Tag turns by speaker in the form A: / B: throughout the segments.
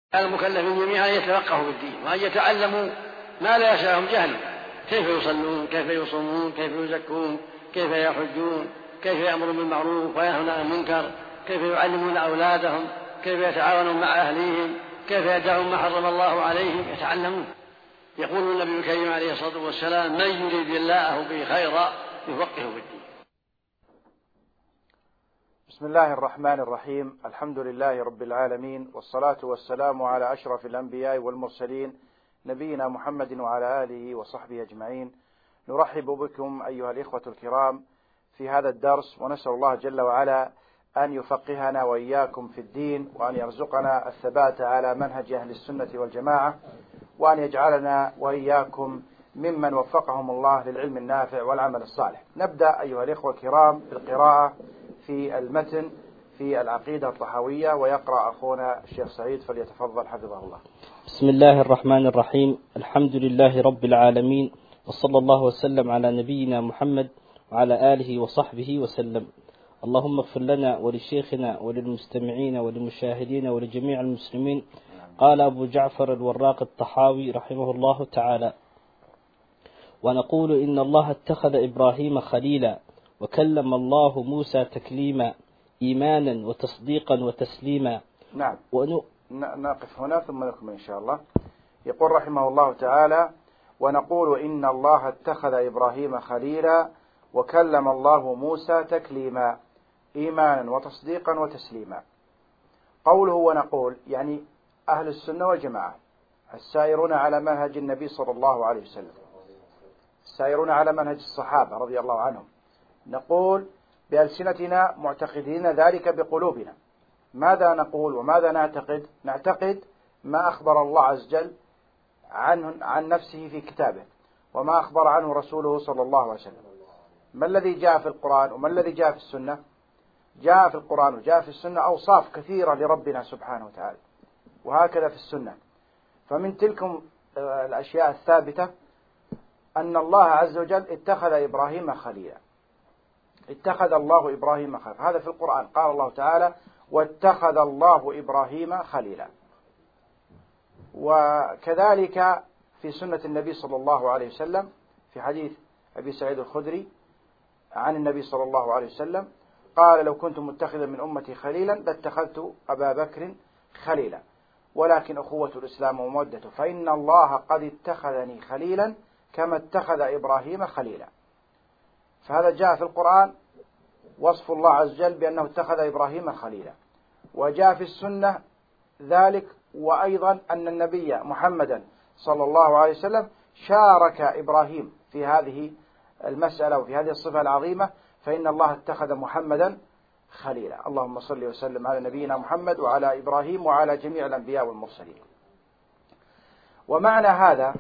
A: على المكلفين جميعا يتفقهوا في الدين وأن يتعلموا ما لا يشاءهم جهل، كيف يصلون، كيف يصومون، كيف يزكون، كيف يحجون، كيف يأمرون بالمعروف وينهون عن المنكر، كيف يعلمون أولادهم، كيف يتعاونون مع أهليهم، كيف يدعون ما حرم الله عليهم، يتعلمون. يقول النبي الكريم عليه الصلاة والسلام: من يريد الله به خيرا يفقهه في الدين.
B: بسم الله الرحمن الرحيم. الحمد لله رب العالمين، والصلاة والسلام على أشرف الأنبياء والمرسلين نبينا محمد وعلى آله وصحبه أجمعين. نرحب بكم أيها الإخوة الكرام في هذا الدرس، ونسأل الله جل وعلا أن يفقهنا وإياكم في الدين، وأن يرزقنا الثبات على منهج أهل السنة والجماعة، وأن يجعلنا وإياكم ممن وفقهم الله للعلم النافع والعمل الصالح. نبدأ أيها الإخوة الكرام بالقراءة في المتن في العقيدة الطحاوية، ويقرأ أخونا الشيخ سعيد فليتفضل حفظه الله.
C: بسم الله الرحمن الرحيم. الحمد لله رب العالمين، وصلى الله وسلم على نبينا محمد وعلى آله وصحبه وسلم. اللهم اغفر لنا ولشيخنا وللمستمعين وللمشاهدين ولجميع المسلمين. قال أبو جعفر الوراق الطحاوي رحمه الله تعالى: ونقول إن الله اتخذ إبراهيم خليلا، وكلم الله موسى تكليما، إيمانا وتصديقا وتسليما.
B: نعم، نقف هنا ثم نكمل إن شاء الله. يقول رحمه الله تعالى: ونقول إن الله اتخذ إبراهيم خليلا، وكلم الله موسى تكليما، إيمانا وتصديقا وتسليما. قوله ونقول يعني أهل السنة والجماعة السائرون على منهج النبي صلى الله عليه وسلم، السائرون على منهج الصحابة رضي الله عنهم. نقول بألسنتنا معتقدين ذلك بقلوبنا. ماذا نقول وماذا نعتقد؟ نعتقد ما أخبر الله عز وجل عن نفسه في كتابه، وما أخبر عنه رسوله صلى الله عليه وسلم. ما الذي جاء في القرآن وما الذي جاء في السنة؟ جاء في القرآن وجاء في السنة أوصاف كثيرة لربنا سبحانه وتعالى، وهكذا في السنة. فمن تلكم الأشياء الثابتة أن الله عز وجل اتخذ إبراهيم خليلا، اتخذ الله إبراهيم خليلا. هذا في القرآن، قال الله تعالى: واتخذ الله إبراهيم خليلا. وكذلك في سنة النبي صلى الله عليه وسلم في حديث أبي سعيد الخدري عن النبي صلى الله عليه وسلم قال: لو كنت متخذا من أمتي خليلا لاتخذت أبا بكر خليلا، ولكن أخوة الإسلام ومودته، فإن الله قد اتخذني خليلا كما اتخذ إبراهيم خليلا. فهذا جاء في القرآن وصف الله عز وجل بأنه اتخذ إبراهيم خليلا، وجاء في السنة ذلك، وأيضا أن النبي محمدا صلى الله عليه وسلم شارك إبراهيم في هذه المسألة وفي هذه الصفة العظيمة، فإن الله اتخذ محمدا خليلا. اللهم صل وسلم على نبينا محمد وعلى إبراهيم وعلى جميع الأنبياء والمرسلين. ومعنى هذا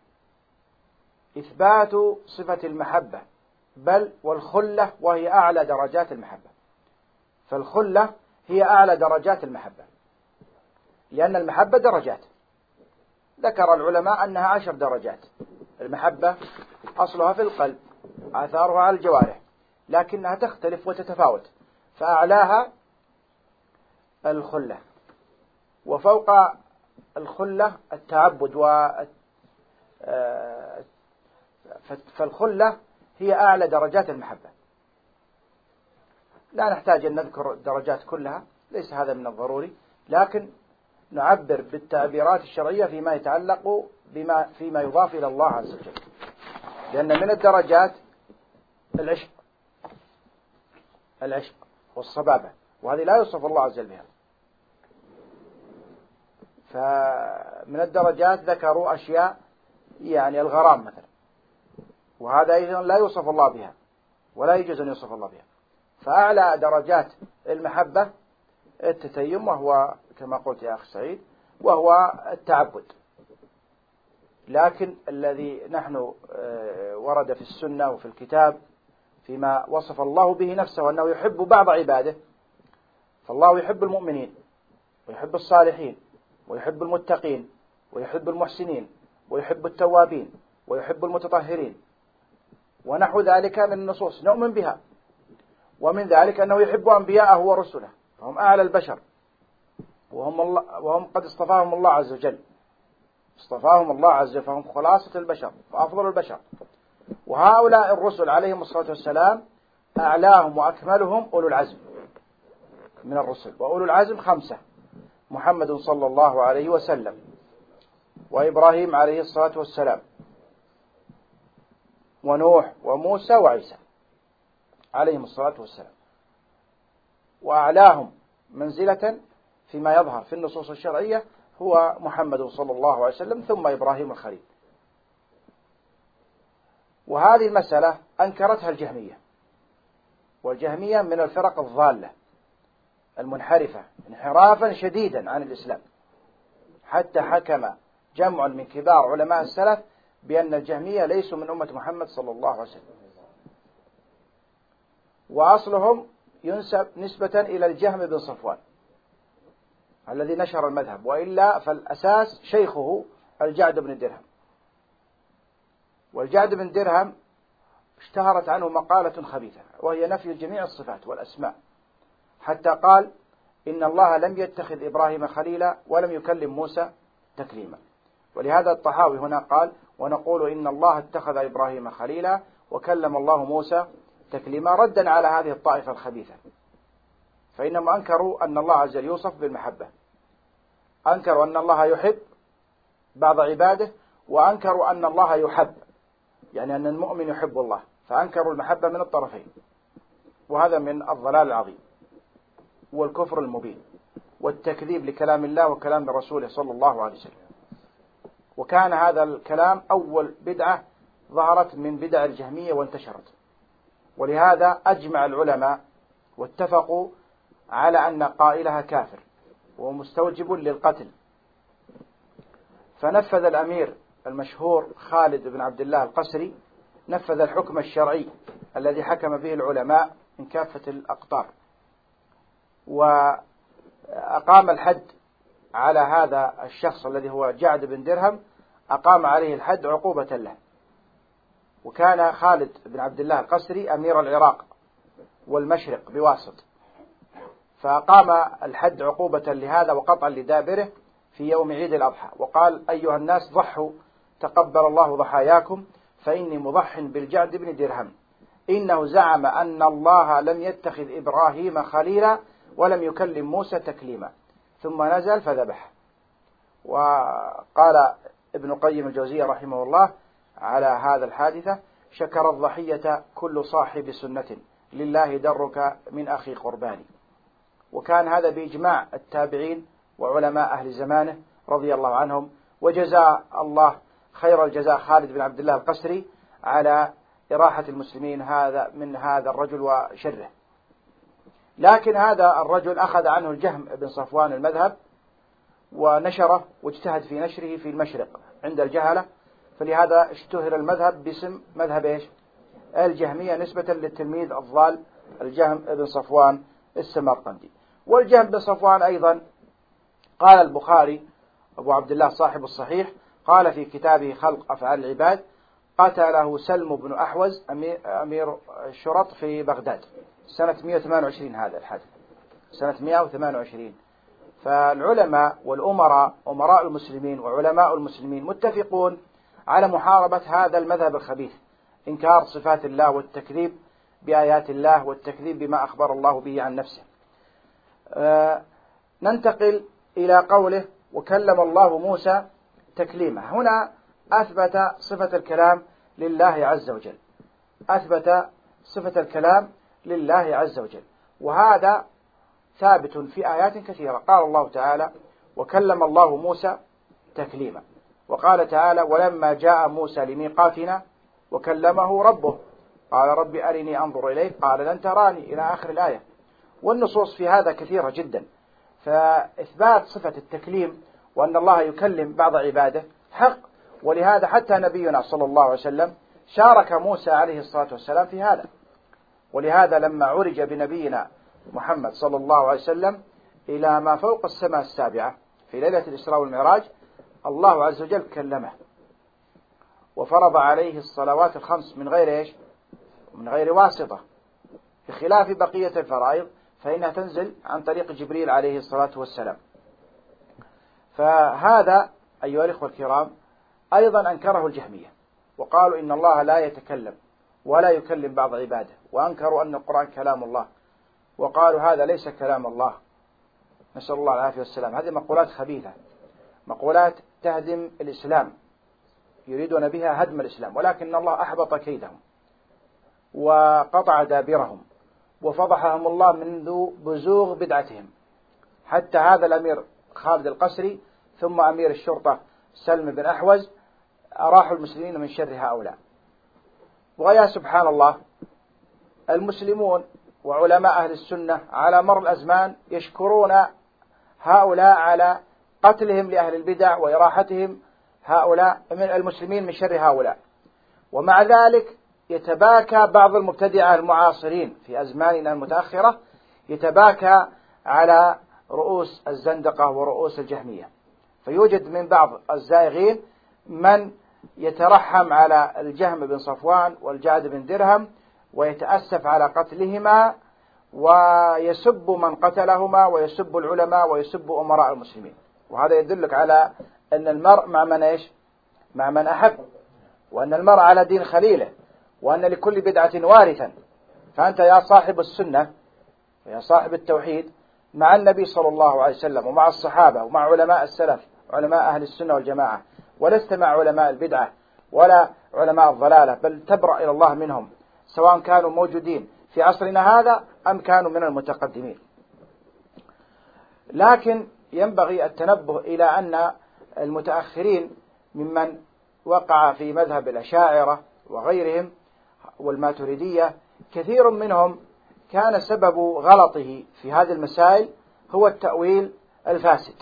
B: إثبات صفة المحبة، بل والخلة، وهي أعلى درجات المحبة. فالخلة هي أعلى درجات المحبة، لأن المحبة درجات. ذكر العلماء أنها 10 درجات. المحبة أصلها في القلب، آثارها على الجوارح، لكنها تختلف وتتفاوت، فأعلاها الخلة، وفوق الخلة التعبد فالخلة هي أعلى درجات المحبة. لا نحتاج أن نذكر الدرجات كلها، ليس هذا من الضروري، لكن نعبر بالتعبيرات الشرعية فيما يتعلق فيما يضاف إلى الله عز وجل. لأن من الدرجات العشق والصبابة، وهذه لا يوصف الله عز وجل بها. فمن الدرجات ذكروا أشياء يعني الغرام مثلا، وهذا أيضا لا يوصف الله بها ولا يجوز أن يوصف الله بها. فأعلى درجات المحبة التتيم، وهو كما قلت يا أخي سعيد، وهو التعبد. لكن الذي نحن ورد في السنة وفي الكتاب فيما وصف الله به نفسه أنه يحب بعض عباده، فالله يحب المؤمنين ويحب الصالحين ويحب المتقين ويحب المحسنين ويحب التوابين ويحب المتطهرين ونحو ذلك من النصوص نؤمن بها. ومن ذلك أنه يحب أنبياءه ورسله، فهم أعلى البشر، وهم قد اصطفاهم الله عز وجل، اصطفاهم الله عز وجل، فهم خلاصة البشر وأفضل البشر. وهؤلاء الرسل عليهم الصلاة والسلام أعلاهم وأكملهم أولو العزم من الرسل، وأولو العزم 5: محمد صلى الله عليه وسلم، وإبراهيم عليه الصلاة والسلام، ونوح، وموسى، وعيسى عليهم الصلاة والسلام. وأعلاهم منزلة فيما يظهر في النصوص الشرعية هو محمد صلى الله عليه وسلم، ثم إبراهيم الخليل. وهذه المسألة أنكرتها الجهمية، والجهمية من الفرق الضالة المنحرفة انحرافا شديدا عن الإسلام، حتى حكم جمع من كبار علماء السلف بأن الجهمية ليسوا من أمة محمد صلى الله عليه وسلم، وأصلهم ينسب نسبة إلى الجهم بن صفوان الذي نشر المذهب، وإلا فالأساس شيخه الجعد بن درهم. والجعد بن درهم اشتهرت عنه مقالة خبيثة، وهي نفي جميع الصفات والأسماء، حتى قال إن الله لم يتخذ إبراهيم خليلا ولم يكلم موسى تكليما. ولهذا الطحاوي هنا قال: ونقول إن الله اتخذ إبراهيم خليلا وكلم الله موسى تكليما، ردا على هذه الطائفة الخبيثة، فإنهم أنكروا أن الله عز وجل يوصف بالمحبة، أنكروا أن الله يحب بعض عباده، وأنكروا أن الله يحب، يعني أن المؤمن يحب الله، فأنكروا المحبة من الطرفين. وهذا من الضلال العظيم والكفر المبين والتكذيب لكلام الله وكلام رسوله صلى الله عليه وسلم. وكان هذا الكلام أول بدعة ظهرت من بدع الجهمية وانتشرت، ولهذا أجمع العلماء واتفقوا على أن قائلها كافر ومستوجب للقتل. فنفذ الأمير المشهور خالد بن عبد الله القسري نفذ الحكم الشرعي الذي حكم به العلماء من كافة الأقطار، وأقام الحد على هذا الشخص الذي هو جعد بن درهم، أقام عليه الحد عقوبة له. وكان خالد بن عبد الله القسري أمير العراق والمشرق بواسط، فأقام الحد عقوبة لهذا وقطعا لدابره في يوم عيد الأضحى، وقال: أيها الناس ضحوا تقبل الله ضحاياكم، فإني مضح بالجعد بن درهم، إنه زعم أن الله لم يتخذ إبراهيم خليلا ولم يكلم موسى تكليما، ثم نزل فذبح. وقال ابن قيم الجوزية رحمه الله على هذا الحادثة: شكر الضحية كل صاحب سنة، لله درك من أخي قرباني. وكان هذا بإجماع التابعين وعلماء أهل زمانه رضي الله عنهم، وجزاء الله خير الجزاء خالد بن عبد الله القسري على إراحة المسلمين من هذا الرجل وشره. لكن هذا الرجل أخذ عنه الجهم بن صفوان المذهب ونشره واجتهد في نشره في المشرق عند الجهلة، فلهذا اشتهر المذهب باسم مذهب إيش؟ الجهمية، نسبة للتلميذ الضال الجهم بن صفوان السمرقندي. والجهم بن صفوان أيضا قال البخاري أبو عبد الله صاحب الصحيح قال في كتابه خلق أفعال العباد: قتله سلم بن أحوز أمير الشرط في بغداد سنة 128. هذا الحدث سنة 128. فالعلماء والأمراء، أمراء المسلمين وعلماء المسلمين، متفقون على محاربة هذا المذهب الخبيث، إنكار صفات الله والتكذيب بآيات الله والتكذيب بما أخبر الله به عن نفسه. ننتقل إلى قوله: وكلم الله موسى تكليما. هنا أثبت صفة الكلام لله عز وجل، أثبت صفة الكلام لله عز وجل، وهذا ثابت في آيات كثيرة. قال الله تعالى: وكلم الله موسى تكليما. وقال تعالى: ولما جاء موسى لميقاتنا وكلمه ربه قال رب أرني أنظر إليك قال لن تراني، إلى آخر الآية. والنصوص في هذا كثيرة جدا، فإثبات صفة التكليم وأن الله يكلم بعض عباده حق. ولهذا حتى نبينا صلى الله عليه وسلم شارك موسى عليه الصلاة والسلام في هذا. ولهذا لما عرج بنبينا محمد صلى الله عليه وسلم إلى ما فوق السماء السابعة في ليلة الإسراء والمعراج، الله عز وجل كلمه وفرض عليه الصلوات الخمس من غير إيش؟ من غير واسطة، بخلاف بقية الفرائض فإنها تنزل عن طريق جبريل عليه الصلاة والسلام. فهذا أيها الإخوة الكرام أيضا أنكره الجهمية، وقالوا إن الله لا يتكلم ولا يكلم بعض عباده، وأنكروا أن القرآن كلام الله، وقالوا هذا ليس كلام الله، نسأل الله العافية والسلام. هذه مقولات خبيثة، مقولات تهدم الإسلام، يريدون بها هدم الإسلام، ولكن الله أحبط كيدهم وقطع دابرهم وفضحهم الله منذ بزوغ بدعتهم. حتى هذا الأمير خالد القسري ثم أمير الشرطة سلم بن أحوز أراحوا المسلمين من شر هؤلاء. ويا سبحان الله، المسلمون وعلماء أهل السنة على مر الأزمان يشكرون هؤلاء على قتلهم لأهل البدع وإراحتهم هؤلاء من المسلمين من شر هؤلاء، ومع ذلك يتباكى بعض المبتدعة المعاصرين في أزماننا المتأخرة، يتباكى على رؤوس الزندقة ورؤوس الجهمية. فيوجد من بعض الزائغين من يترحم على الجهم بن صفوان والجعد بن درهم ويتأسف على قتلهما، ويسب من قتلهما، ويسب العلماء، ويسب أمراء المسلمين. وهذا يدلك على أن المرء مع من إيش؟ مع من أحب، وأن المرء على دين خليله، وأن لكل بدعة وارثا. فأنت يا صاحب السنة ويا صاحب التوحيد مع النبي صلى الله عليه وسلم ومع الصحابة ومع علماء السلف علماء أهل السنة والجماعة، ولست مع علماء البدعة ولا علماء الضلالة، بل تبرأ إلى الله منهم، سواء كانوا موجودين في عصرنا هذا أم كانوا من المتقدمين. لكن ينبغي التنبه إلى أن المتأخرين ممن وقع في مذهب الأشاعرة وغيرهم والماتريدية كثير منهم كان سبب غلطه في هذه المسائل هو التأويل الفاسد،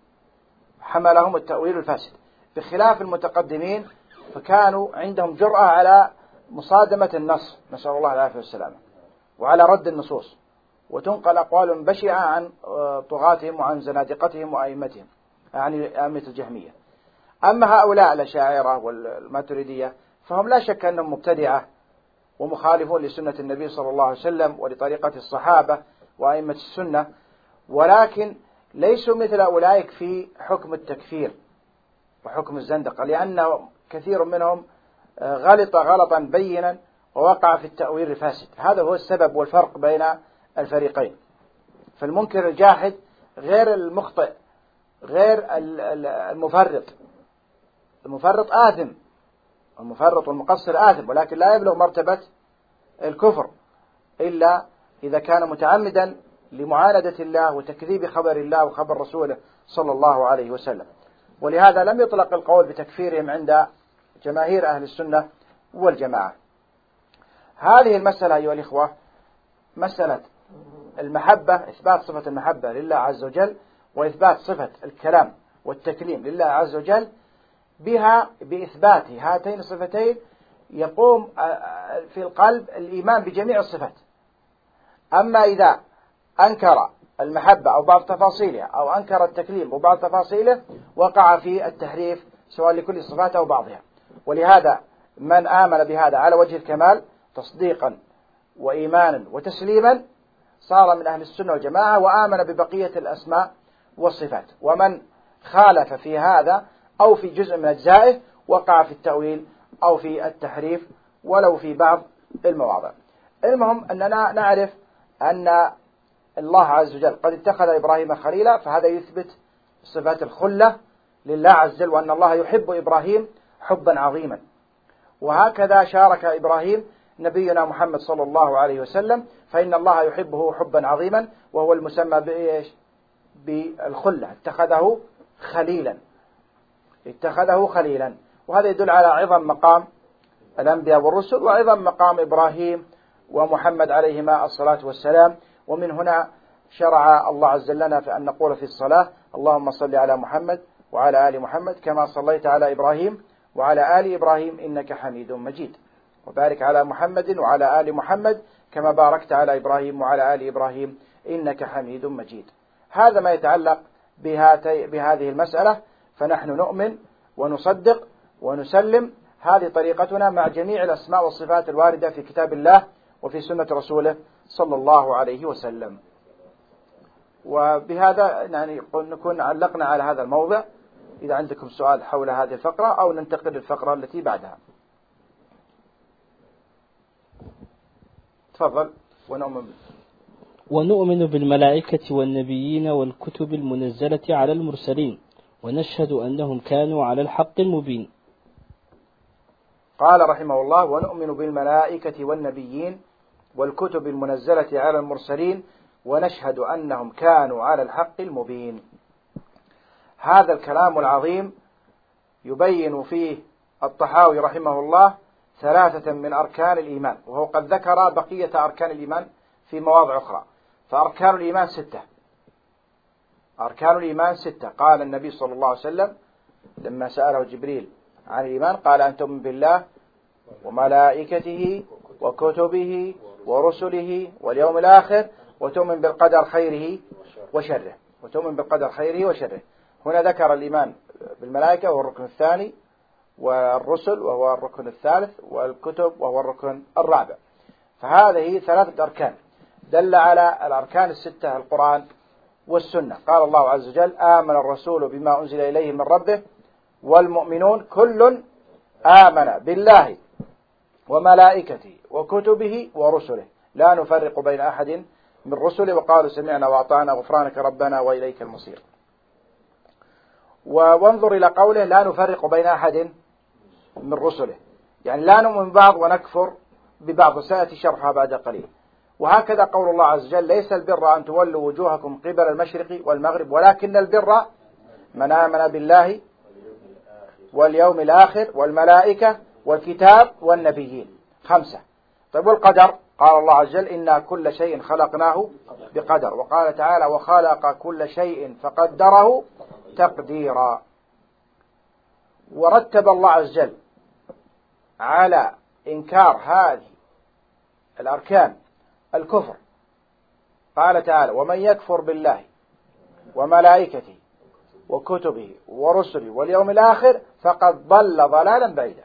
B: حملهم التأويل الفاسد، بخلاف المتقدمين فكانوا عندهم جرأة على مصادمة النص، نسأل الله العافية والسلامة، وعلى رد النصوص، وتنقل أقوال بشعة عن طغاتهم وعن زنادقتهم وأئمتهم، يعني أئمة الجهمية. أما هؤلاء الأشاعرة والماتريدية فهم لا شك أنهم مبتدعة ومخالفون لسنة النبي صلى الله عليه وسلم ولطريقة الصحابة وأئمة السنة، ولكن ليسوا مثل أولئك في حكم التكفير وحكم الزندقة، لأن كثير منهم غلط غلطا بينا ووقع في التأويل الفاسد. هذا هو السبب والفرق بين الفريقين. فالمنكر الجاحد غير المخطئ غير المفرط. المفرط آثم، المفرط والمقصر آثم، ولكن لا يبلغ مرتبة الكفر إلا إذا كان متعمدا لمعاندة الله وتكذيب خبر الله وخبر رسوله صلى الله عليه وسلم. ولهذا لم يطلق القول بتكفيرهم عند جماهير أهل السنة والجماعة. هذه المسألة أيها الإخوة، مسألة المحبة، إثبات صفة المحبة لله عز وجل وإثبات صفة الكلام والتكليم لله عز وجل، بها بإثبات هاتين الصفتين يقوم في القلب الإيمان بجميع الصفات. أما إذا أنكر المحبة أو بعض تفاصيلها أو أنكر التكليم وبعض تفاصيله وقع في التحريف سواء لكل الصفات أو بعضها. ولهذا من آمن بهذا على وجه الكمال تصديقا وإيمانا وتسليما صار من أهل السنة والجماعة وآمن ببقية الأسماء والصفات. ومن خالف في هذا أو في جزء من أجزائه وقع في التأويل أو في التحريف ولو في بعض المواضع. المهم أننا نعرف أن الله عز وجل قد اتخذ إبراهيم خليلا، فهذا يثبت صفات الخلة لله عز وجل، وأن الله يحب إبراهيم حبا عظيما. وهكذا شارك إبراهيم نبينا محمد صلى الله عليه وسلم، فإن الله يحبه حبا عظيما، وهو المسمى بإيش؟ بالخلة، اتخذه خليلا، اتخذه خليلا. وهذا يدل على عظم مقام الأنبياء والرسل وعظم مقام إبراهيم ومحمد عليهما الصلاة والسلام. ومن هنا شرع الله عز وجل لنا فأن نقول في الصلاة: اللهم صل على محمد وعلى آل محمد كما صليت على إبراهيم وعلى آل إبراهيم إنك حميد مجيد، وبارك على محمد وعلى آل محمد كما باركت على إبراهيم وعلى آل إبراهيم إنك حميد مجيد. هذا ما يتعلق بهذه المسألة. فنحن نؤمن ونصدق ونسلم، هذه طريقتنا مع جميع الأسماء والصفات الواردة في كتاب الله وفي سنة رسوله صلى الله عليه وسلم. وبهذا يعني نكون علقنا على هذا الموضع. إذا عندكم سؤال حول هذه الفقرة أو ننتقل للفقرة التي بعدها. تفضل.
C: ونؤمن بالملائكة والنبيين والكتب المنزلة على المرسلين ونشهد أنهم كانوا على الحق المبين.
B: قال رحمه الله: ونؤمن بالملائكة والنبيين والكتب المنزلة على المرسلين ونشهد أنهم كانوا على الحق المبين. هذا الكلام العظيم يبين فيه الطحاوي رحمه الله 3 من أركان الإيمان، وهو قد ذكر بقية أركان الإيمان في مواضع أخرى. فأركان الإيمان 6. أركان الإيمان 6. قال النبي صلى الله عليه وسلم لما سأله جبريل عن الإيمان قال: أن تؤمن بالله وملائكته وكتبه ورسله واليوم الآخر وتؤمن بالقدر خيره وشره. وتؤمن بالقدر خيره وشره. هنا ذكر الإيمان بالملائكة وهو الركن الثاني، والرسل وهو الركن الثالث، والكتب وهو الركن الرابع. فهذه 3 أركان دل على الأركان 6 القرآن والسنة. قال الله عز وجل: آمن الرسول بما أنزل إليه من ربه والمؤمنون كل آمن بالله وملائكته وكتبه ورسله لا نفرق بين أحد من رسله وقالوا سمعنا وأطعنا غفرانك ربنا وإليك المصير. وانظر إلى قوله: لا نفرق بين أحد من رسله، يعني لا نؤمن ببعض ونكفر ببعض، سيأتي شرحها بعد قليل. وهكذا قول الله عز وجل: ليس البر أن تولوا وجوهكم قبل المشرق والمغرب ولكن البر من آمن بالله واليوم الآخر والملائكة والكتاب والنبيين. 5. طيب والقدر؟ قال الله عز وجل: إنا كل شيء خلقناه بقدر. وقال تعالى: وخلق كل شيء فقدره تقديرا. ورتب الله عز وجل على إنكار هذه الأركان الكفر. قال تعالى: ومن يكفر بالله وملائكته وكتبه ورسله واليوم الآخر فقد ضل ضلالا بعيدا.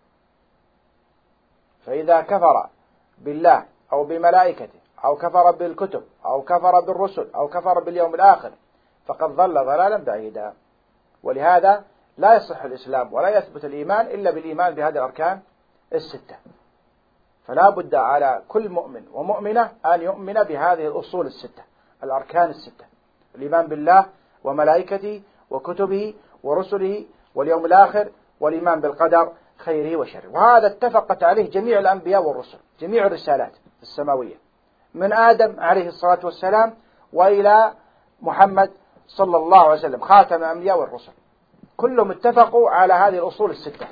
B: فإذا كفر بالله أو بملائكته أو كفر بالكتب أو كفر بالرسل أو كفر باليوم الآخر فقد ضل ضلالا بعيدا. ولهذا لا يصح الإسلام ولا يثبت الإيمان إلا بالإيمان بهذه الأركان 6. فلا بد على كل مؤمن ومؤمنة أن يؤمن بهذه الأصول 6، الأركان 6: الإيمان بالله وملائكته وكتبه ورسله واليوم الآخر والإيمان بالقدر خيره وشره. وهذا اتفقت عليه جميع الأنبياء والرسل، جميع الرسالات السماوية من آدم عليه الصلاة والسلام وإلى محمد صلى الله عليه وسلم خاتم الأنبياء والرسل، كلهم اتفقوا على هذه الأصول 6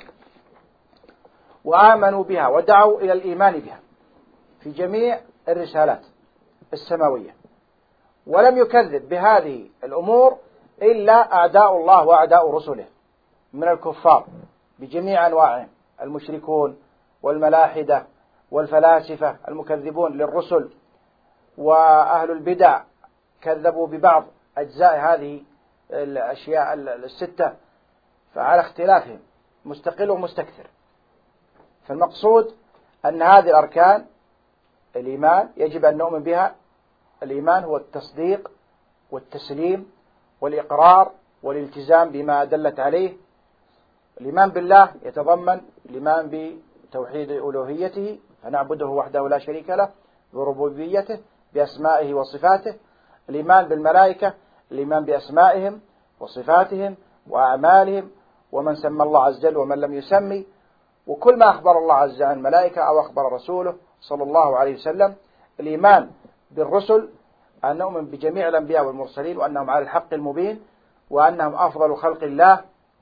B: وآمنوا بها ودعوا إلى الإيمان بها في جميع الرسالات السماوية. ولم يكذب بهذه الأمور إلا أعداء الله وأعداء رسله من الكفار بجميع أنواعهم، المشركون والملاحدة والفلاسفة المكذبون للرسل، وأهل البدع كذبوا ببعض أجزاء هذه الأشياء 6 فعلى اختلافهم مستقل ومستكثر. فالمقصود أن هذه الأركان الإيمان يجب أن نؤمن بها. الإيمان هو التصديق والتسليم والإقرار والالتزام بما دلت عليه. الإيمان بالله يتضمن الإيمان بتوحيد ألوهيته فنعبده وحده لا شريك له، بربوبيته، بأسمائه وصفاته. الإيمان بالملائكة الإيمان بأسمائهم وصفاتهم وأعمالهم ومن سمى الله عز وجل ومن لم يسمي، وكل ما أخبر الله عز وجل عن الملائكة أو أخبر رسوله صلى الله عليه وسلم. الإيمان بالرسل أن نؤمن بجميع الأنبياء والمرسلين وأنهم على الحق المبين وأنهم أفضل خلق الله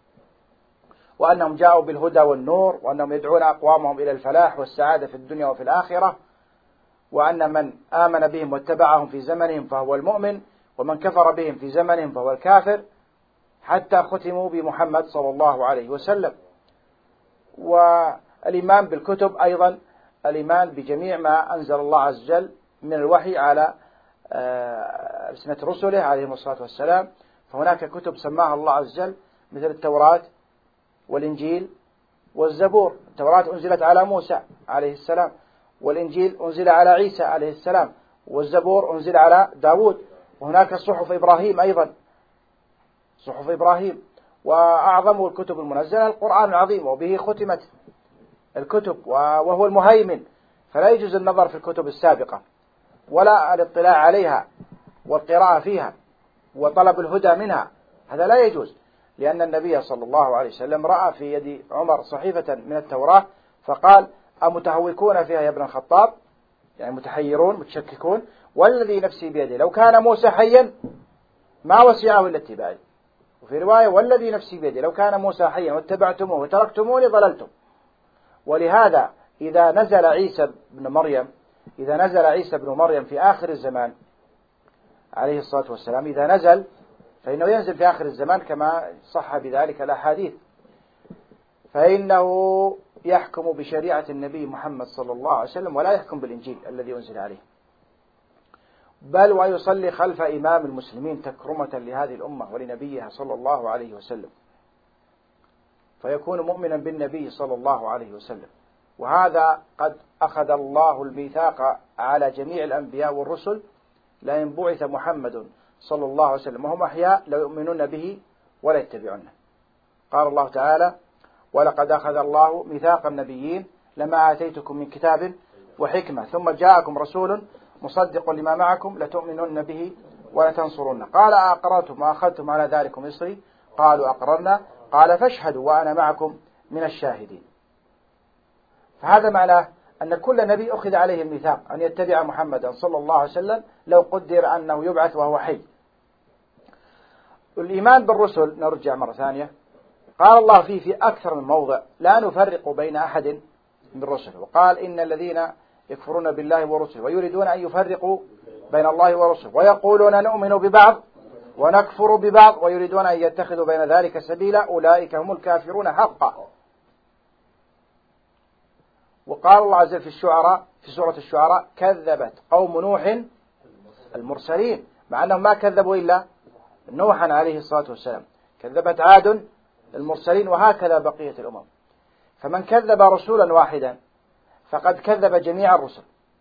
B: وأنهم جاءوا بالهدى والنور وأنهم يدعون أقوامهم إلى الفلاح والسعادة في الدنيا وفي الآخرة، وأن من آمن بهم واتبعهم في زمنهم فهو المؤمن ومن كفر بهم في زمنهم فهو الكافر، حتى ختموا بمحمد صلى الله عليه وسلم. والإيمان بالكتب أيضا الإيمان بجميع ما أنزل الله عز وجل من الوحي على ألسنة رسله عليهم الصلاة والسلام. فهناك كتب سماها الله عز وجل مثل التوراة والإنجيل والزبور. التوراة أنزلت على موسى عليه السلام، والإنجيل أنزل على عيسى عليه السلام، والزبور أنزل على داود، وهناك صحف إبراهيم أيضا، صحف إبراهيم، وأعظم الكتب المنزلة القرآن العظيم، وبه ختمت الكتب وهو المهيمن، فلا يجوز النظر في الكتب السابقة ولا الاطلاع عليها والقراءة فيها وطلب الهدى منها، هذا لا يجوز، لأن النبي صلى الله عليه وسلم رأى في يد عمر صحيفة من التوراة فقال: أمتهوكون فيها يا ابن الخطاب، يعني متحيرون متشككون، والذي نفسي بيده لو كان موسى حيا ما وسعه إلا اتباعي، وفي رواية: والذي نفسي بيده لو كان موسى حيا واتبعتموه وتركتموني ضللتم. ولهذا إذا نزل عيسى بن مريم في آخر الزمان عليه الصلاة والسلام، إذا نزل فإنه ينزل في آخر الزمان كما صح بذلك الأحاديث، فإنه يحكم بشريعة النبي محمد صلى الله عليه وسلم ولا يحكم بالإنجيل الذي أنزل عليه، بل ويصلي خلف إمام المسلمين تكرمة لهذه الأمة ولنبيها صلى الله عليه وسلم، فيكون مؤمنا بالنبي صلى الله عليه وسلم. وهذا قد أخذ الله الميثاق على جميع الأنبياء والرسل لئن بعث محمد صلى الله عليه وسلم وهم أحياء ليؤمنون به ولا يتبعونه. قال الله تعالى: ولقد أخذ الله ميثاق النبيين لما آتيتكم من كتاب وحكمة ثم جاءكم رسول مصدق لما معكم لتؤمنن به ولتنصرنه. قال: أقررتم وأخذتم على ذلكم إصري؟ قالوا: أقررنا. قال: فاشهدوا وأنا معكم من الشاهدين. فهذا معناه أن كل نبي أخذ عليه الميثاق أن يتبع محمدا صلى الله عليه وسلم لو قدر أنه يبعث وهو حي. الإيمان بالرسل، نرجع مرة ثانية، قال الله فيه في أكثر من موضع: لا نفرق بين أحد من الرسل، وقال: إن الذين يكفرون بالله ورسله ويريدون أن يفرقوا بين الله ورسله ويقولون نؤمن ببعض ونكفر ببعض ويريدون أن يتخذوا بين ذلك سبيلا أولئك هم الكافرون حقا. وقال الله عز وجل في سورة الشعراء: كذبت قوم نوح المرسلين، مع أنهم ما كذبوا إلا نوحا عليه الصلاة والسلام، كذبت عاد المرسلين، وهكذا بقية الأمم. فمن كذب رسولا واحدا فقد كذب جميع الرسل.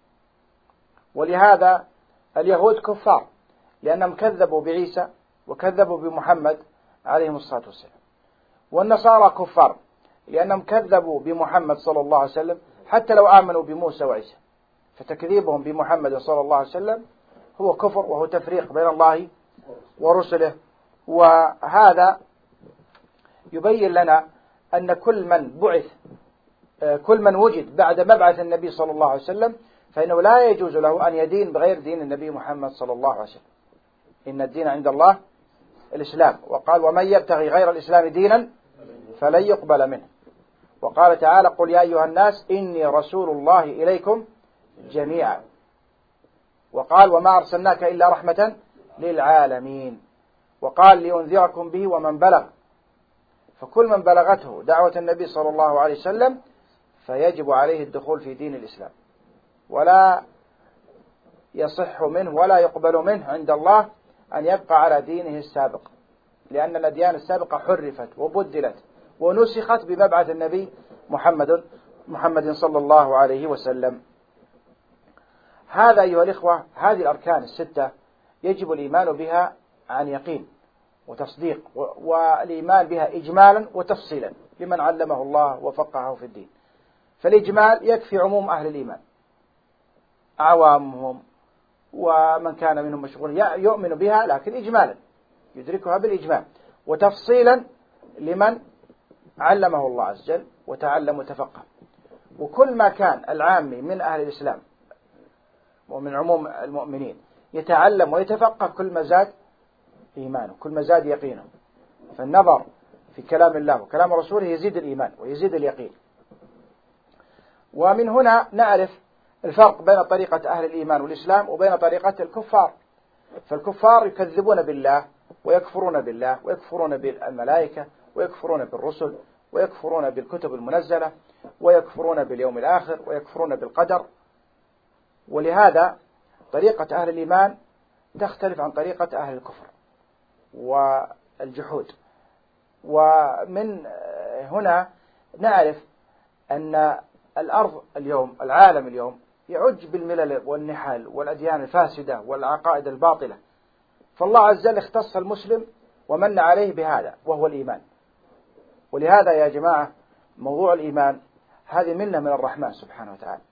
B: ولهذا اليهود كفار لأنهم كذبوا بعيسى وكذبوا بمحمد عليهم الصلاة والسلام، والنصارى كفار لأنهم كذبوا بمحمد صلى الله عليه وسلم حتى لو آمنوا بموسى وعيسى، فتكذيبهم بمحمد صلى الله عليه وسلم هو كفر وهو تفريق بين الله ورسله. وهذا يبين لنا أن كل من وجد بعد مبعث النبي صلى الله عليه وسلم فإنه لا يجوز له أن يدين بغير دين النبي محمد صلى الله عليه وسلم. إن الدين عند الله الإسلام، وقال: ومن يبتغي غير الإسلام دينا فلن يقبل منه. وقال تعالى: قل يا أيها الناس إني رسول الله إليكم جميعا. وقال: وما أرسلناك إلا رحمة للعالمين. وقال: لينذركم به ومن بلغ. فكل من بلغته دعوة النبي صلى الله عليه وسلم فيجب عليه الدخول في دين الإسلام، ولا يصح منه ولا يقبل منه عند الله أن يبقى على دينه السابق، لأن الأديان السابقة حرفت وبدلت ونسخت بمبعث النبي محمد صلى الله عليه وسلم. هذا أيها الإخوة، هذه الأركان الستة يجب الإيمان بها عن يقين وتصديق، والإيمان بها إجمالا وتفصيلا لمن علمه الله وفقهه في الدين. فالإجمال يكفي عموم أهل الإيمان، عوامهم ومن كان منهم مشغول يؤمن بها، لكن إجمالا يدركها بالإجمال، وتفصيلا لمن علمه الله عز وجل وتعلم وتفقه. وكل ما كان العامي من أهل الإسلام ومن عموم المؤمنين يتعلم ويتفقه كل ما زاد إيمانه، كل ما زاد يقينه. فالنظر في كلام الله وكلام رسوله يزيد الإيمان ويزيد اليقين. ومن هنا نعرف الفرق بين طريقة أهل الإيمان والإسلام وبين طريقة الكفار. فالكفار يكذبون بالله ويكفرون بالله ويكفرون بالملائكة ويكفرون بالرسل ويكفرون بالكتب المنزلة ويكفرون باليوم الآخر ويكفرون بالقدر. ولهذا طريقة أهل الإيمان تختلف عن طريقة أهل الكفر والجحود. ومن هنا نعرف أن الأرض اليوم، العالم اليوم، يعج بالملل والنحال والأديان الفاسدة والعقائد الباطلة، فالله عز وجل اختص المسلم ومن عليه بهذا وهو الإيمان. ولهذا يا جماعة موضوع الإيمان هذه منة من الرحمن سبحانه وتعالى،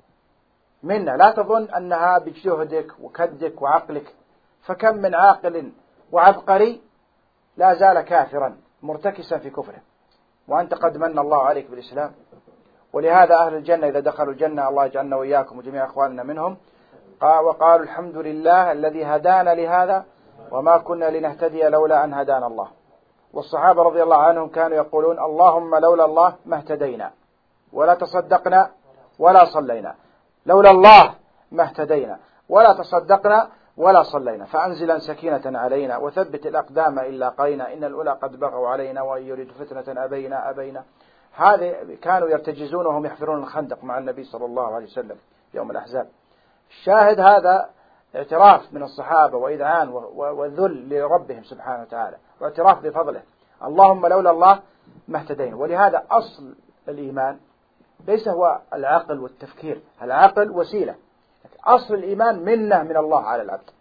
B: منة لا تظن أنها بجهدك وكدك وعقلك، فكم من عاقل وعبقري لا زال كافرا مرتكسا في كفره وأنت قد من الله عليك بالإسلام. ولهذا أهل الجنة إذا دخلوا الجنة، الله يجعلنا وإياكم وجميع أخواننا منهم، وقالوا الحمد لله الذي هدانا لهذا وما كنا لنهتدي لولا أن هدانا الله. والصحابة رضي الله عنهم كانوا يقولون اللهم لولا الله ما اهتدينا ولا تصدقنا ولا صلينا، لولا الله ما اهتدينا ولا تصدقنا ولا صلينا، فأنزلا سكينة علينا وثبت الأقدام إلا قينا إن الأولى قد بغوا علينا وإن يريد فتنة أبينا. هذه كانوا يرتجزون وهم يحفرون الخندق مع النبي صلى الله عليه وسلم يوم الأحزاب. الشاهد هذا اعتراف من الصحابة وإذعان وذل لربهم سبحانه وتعالى واعتراف بفضله. اللهم لولا الله ما اهتدينا. ولهذا أصل الإيمان ليس هو العقل والتفكير، العقل وسيلة، أصل الإيمان منة من الله على العبد.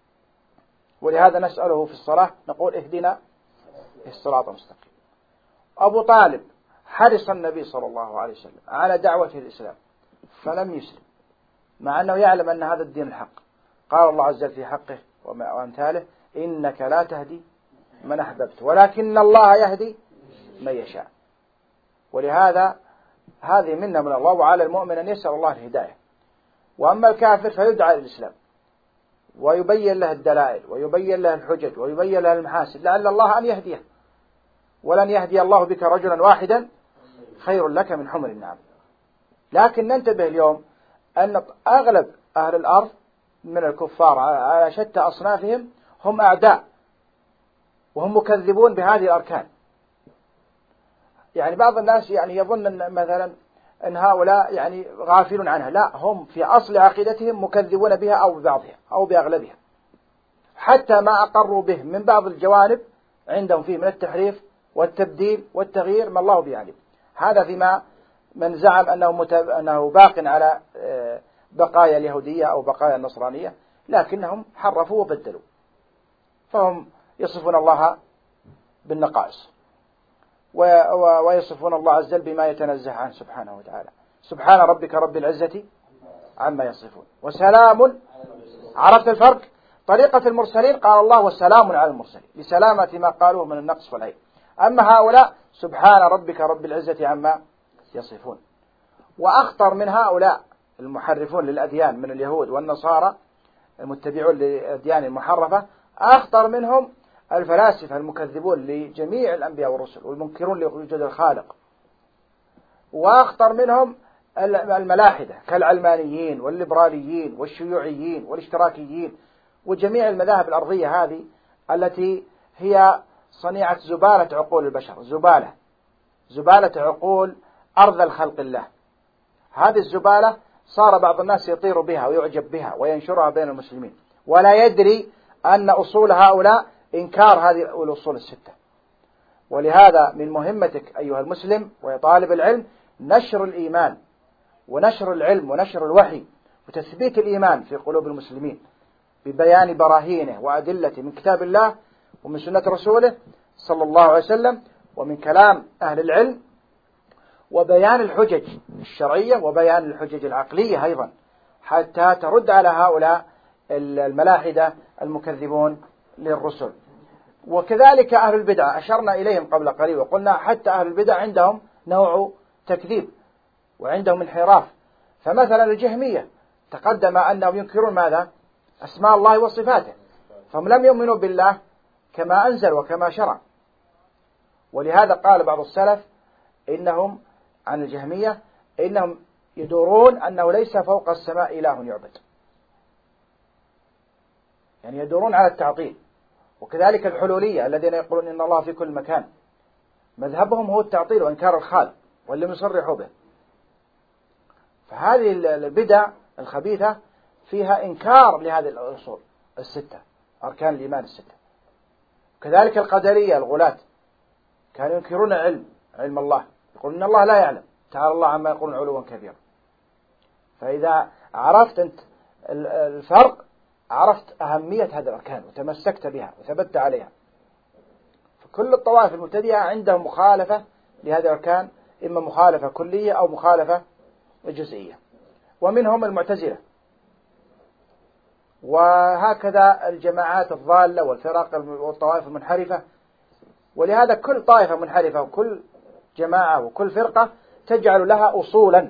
B: ولهذا نسأله في الصلاة نقول اهدنا الصراط المستقيم. أبو طالب حرص النبي صلى الله عليه وسلم على دعوته الإسلام فلم يسلم، مع أنه يعلم أن هذا الدين الحق. قال الله عز وجل في حقه وأمثاله إنك لا تهدي من أحببت ولكن الله يهدي من يشاء. ولهذا هذه منة من الله، وعلى المؤمن أن يسأل الله الهداية. وأما الكافر فيدعى للإسلام ويبين له الدلائل ويبين له الحجج ويبين له المحاسن لعل الله أن يهديه، ولن يهدي الله بك رجلا واحدا خير لك من حمر النعم. لكن ننتبه اليوم أن أغلب أهل الأرض من الكفار على شتى أصنافهم هم أعداء وهم مكذبون بهذه الأركان. يعني بعض الناس يعني يظن أن مثلا أن هؤلاء يعني غافلون عنها، لا، هم في أصل عقيدتهم مكذبون بها أو ببعضها أو بأغلبها، حتى ما أقروا به من بعض الجوانب عندهم فيه من التحريف والتبديل والتغيير ما الله بيعلم. هذا فيما من زعم أنه باق على بقايا اليهودية أو بقايا النصرانية، لكنهم حرفوا وبدلوا، فهم يصفون الله بالنقائص ويصفون الله عز وجل بما يتنزه عنه سبحانه وتعالى. سبحان ربك رب العزة عما يصفون وسلام. عرفت الفرق؟ طريقة المرسلين قال الله والسلام على المرسلين لسلامة ما قالوه من النقص والعيب. أما هؤلاء سبحان ربك رب العزة عما يصفون. وأخطر من هؤلاء المحرفون للأديان من اليهود والنصارى المتبعون للأديان المحرفة، أخطر منهم الفلاسفة المكذبون لجميع الأنبياء والرسل والمنكرون لوجود الخالق. وأخطر منهم الملاحدة كالعلمانيين والليبراليين والشيوعيين والاشتراكيين وجميع المذاهب الأرضية هذه التي هي صنيعة زبالة عقول البشر، زبالة عقول أرض الخلق الله. هذه الزبالة صار بعض الناس يطير بها ويعجب بها وينشرها بين المسلمين ولا يدري أن أصول هؤلاء إنكار هذه الأصول الستة. ولهذا من مهمتك أيها المسلم وطالب العلم نشر الإيمان ونشر العلم ونشر الوحي وتثبيت الإيمان في قلوب المسلمين ببيان براهينه وأدلته من كتاب الله ومن سنة رسوله صلى الله عليه وسلم ومن كلام أهل العلم، وبيان الحجج الشرعية وبيان الحجج العقلية أيضا، حتى ترد على هؤلاء الملاحدة المكذبون للرسل. وكذلك أهل البدع أشرنا إليهم قبل قليل وقلنا حتى أهل البدع عندهم نوع تكذيب وعندهم انحراف. فمثلا الجهمية تقدم أنهم ينكرون ماذا؟ أسماء الله وصفاته، فهم لم يؤمنوا بالله كما أنزل وكما شرع. ولهذا قال بعض السلف إنهم عن الجهمية إنهم يدورون أنه ليس فوق السماء إله يعبد، يعني يدورون على التعطيل. وكذلك الحلولية الذين يقولون إن الله في كل مكان، مذهبهم هو التعطيل وإنكار الخالق واللي يصرحوا به. فهذه البدع الخبيثة فيها إنكار لهذه الأصول الستة، أركان الإيمان الستة. كذلك القدرية الغلاة كانوا ينكرون علم الله، يقولون إن الله لا يعلم، تعالى الله عما يقولون علوا كبيرا. فإذا عرفت أنت الفرق عرفت أهمية هذه الأركان وتمسكت بها وثبت عليها. فكل الطوائف المبتدئة عندهم مخالفة لهذه الأركان، إما مخالفة كلية أو مخالفة جزئية، ومنهم المعتزلة، وهكذا الجماعات الضالة والفرق والطوائف المنحرفة. ولهذا كل طائفة منحرفة وكل جماعة وكل فرقة تجعل لها أصولا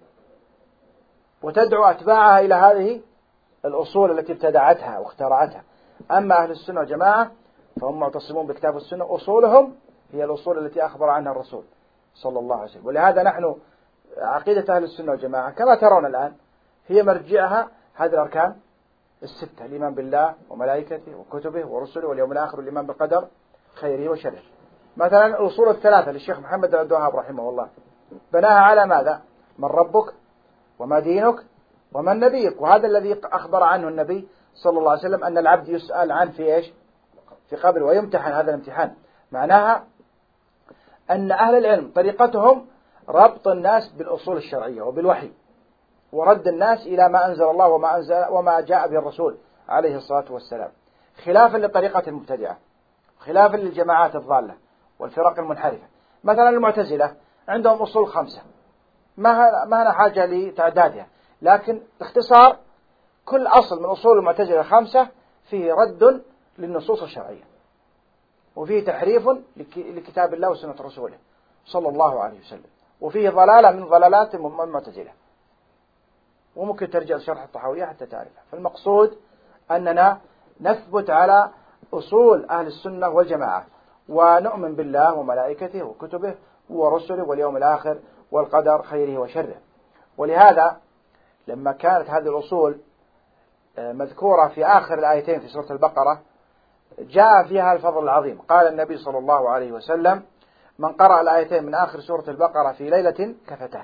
B: وتدعو أتباعها إلى هذه الأصول التي ابتدعتها واخترعتها. أما أهل السنة والجماعة فهم معتصمون بكتاب السنة، أصولهم هي الأصول التي أخبر عنها الرسول صلى الله عليه وسلم. ولهذا نحن عقيدة أهل السنة والجماعة كما ترون الآن هي مرجعها هذه الأركان الستة: الإيمان بالله وملائكته وكتبه ورسله واليوم الآخر والإيمان بالقدر خيره وشره. مثلا الأصول الثلاثة للشيخ محمد بن عبد الوهاب رحمه الله بناها على ماذا؟ من ربك وما دينك ومن نبيك. وهذا الذي أخبر عنه النبي صلى الله عليه وسلم أن العبد يسأل عنه في إيش؟ في قبر ويمتحن. هذا الامتحان معناها أن أهل العلم طريقتهم ربط الناس بالأصول الشرعية وبالوحي، ورد الناس إلى ما أنزل الله وما جاء به الرسول عليه الصلاة والسلام، خلافا لطريقة المبتدعة، خلافا للجماعات الضالة والفرق المنحرفة. مثلا المعتزلة عندهم أصول 5 ما لنا حاجة لتعدادها، لكن باختصار كل أصل من أصول المعتزلة 5 فيه رد للنصوص الشرعية، وفيه تحريف لكتاب الله وسنة رسوله صلى الله عليه وسلم، وفيه ضلالة من ضلالات المعتزلة. وممكن ترجع لشرح الطحاوية حتى تعرفها. فالمقصود أننا نثبت على أصول أهل السنة والجماعة، ونؤمن بالله وملائكته وكتبه ورسله واليوم الآخر والقدر خيره وشره. ولهذا لما كانت هذه الأصول مذكورة في آخر الآيتين في سورة البقرة جاء فيها الفضل العظيم. قال النبي صلى الله عليه وسلم: من قرأ الآيتين من آخر سورة البقرة في ليلة كفتاه،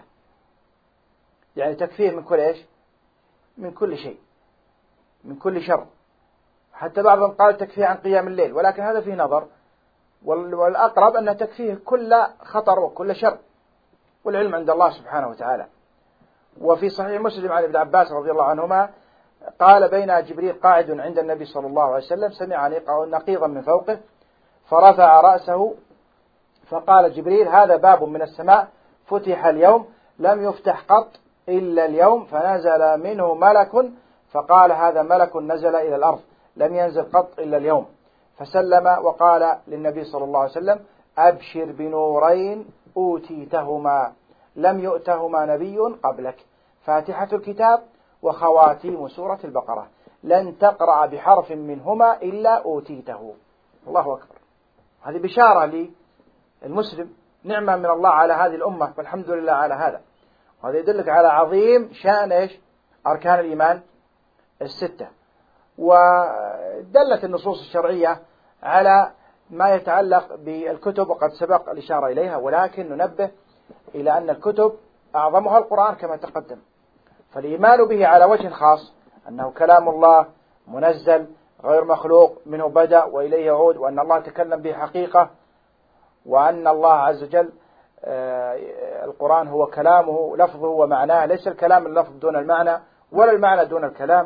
B: يعني تكفيه من كل إيش؟ من كل شيء، من كل شر. حتى بعضهم قال تكفيه عن قيام الليل، ولكن هذا فيه نظر، والأقرب أن تكفيه كل خطر وكل شر، والعلم عند الله سبحانه وتعالى. وفي صحيح مسلم عن ابن عباس رضي الله عنهما قال: بين جبريل قاعد عند النبي صلى الله عليه وسلم سمع نقيضا من فوقه فرفع رأسه فقال جبريل: هذا باب من السماء فتح اليوم لم يفتح قط إلا اليوم، فنزل منه ملك فقال: هذا ملك نزل إلى الأرض لم ينزل قط إلا اليوم. فسلم وقال للنبي صلى الله عليه وسلم: أبشر بنورين أوتيتهما لم يؤتهما نبي قبلك، فاتحة الكتاب وخواتيم سورة البقرة، لن تقرأ بحرف منهما إلا أوتيته. الله أكبر. هذه بشارة للمسلم، نعمة من الله على هذه الأمة، والحمد لله على هذا. وهذا يدلك على عظيم شأن إيش؟ أركان الإيمان 6. ودلت النصوص الشرعية على ما يتعلق بالكتب وقد سبق الإشارة إليها، ولكن ننبه إلى أن الكتب أعظمها القرآن كما تقدم، فالإيمان به على وجه خاص أنه كلام الله منزل غير مخلوق، منه بدأ وإليه يعود، وأن الله تكلم به حقيقة، وأن الله عز وجل القرآن هو كلامه لفظه ومعناه، ليس الكلام اللفظ دون المعنى ولا المعنى دون الكلام،